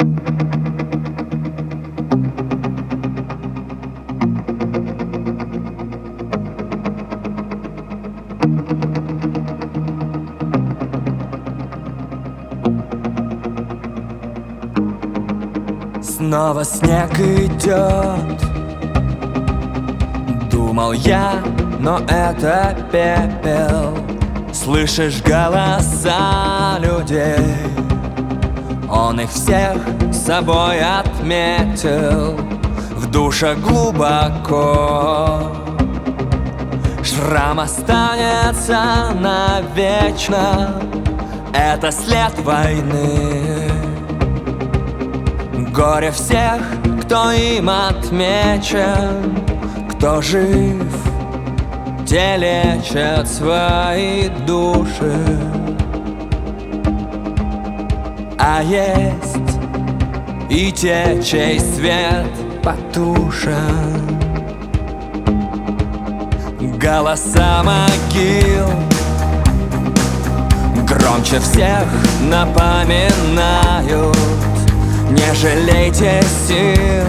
Снова снег идет, думал я, но это пепел. Слышишь голоса людей, он их всех с собой отметил. В душе глубоко шрам останется навечно. Это след войны. Горе всех, кто им отмечен, кто жив, те лечат свои души. А есть и те, чей свет потушен. Голоса могил громче всех напоминают: не жалейте сил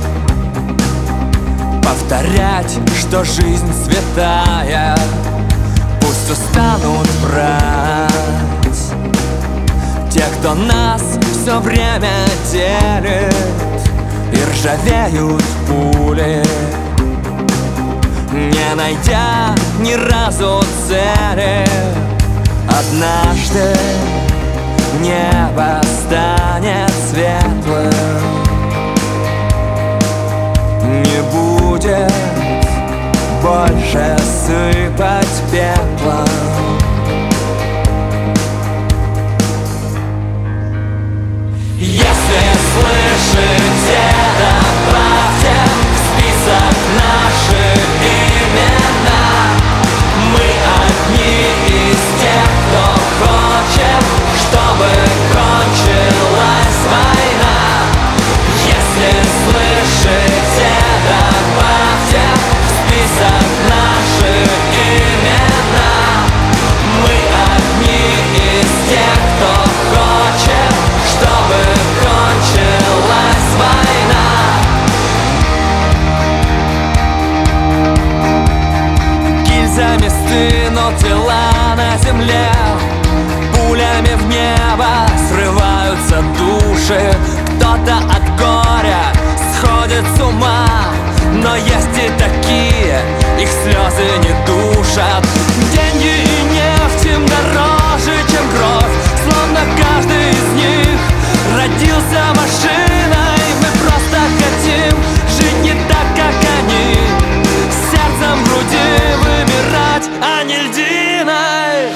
повторять, что жизнь святая. Пусть устанут врать те, кто нас все время делит, и ржавеют пули, не найдя ни разу цели. Однажды небо станет светлым, не будет больше сыпать пеплом. Если слышите, добавьте в список наши имена. Мы одни из тех, кто хочет, чтобы кончилась война. Если слышите, добавьте в список наши имена. Мы одни из тех, кто хочет, чтобы кончилась война. Гильзами стынут тела на земле, пулями в небо срываются души. Кто-то от горя сходит с ума, но есть и такие, их слезы не душат. Деньги и нефть им дороже, чем кровь, словно каждый из них родился машиной. Мы просто хотим жить не так, как они, сердцем в груди вымирать, а не льдиной.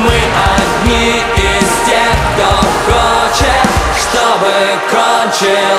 Кончилась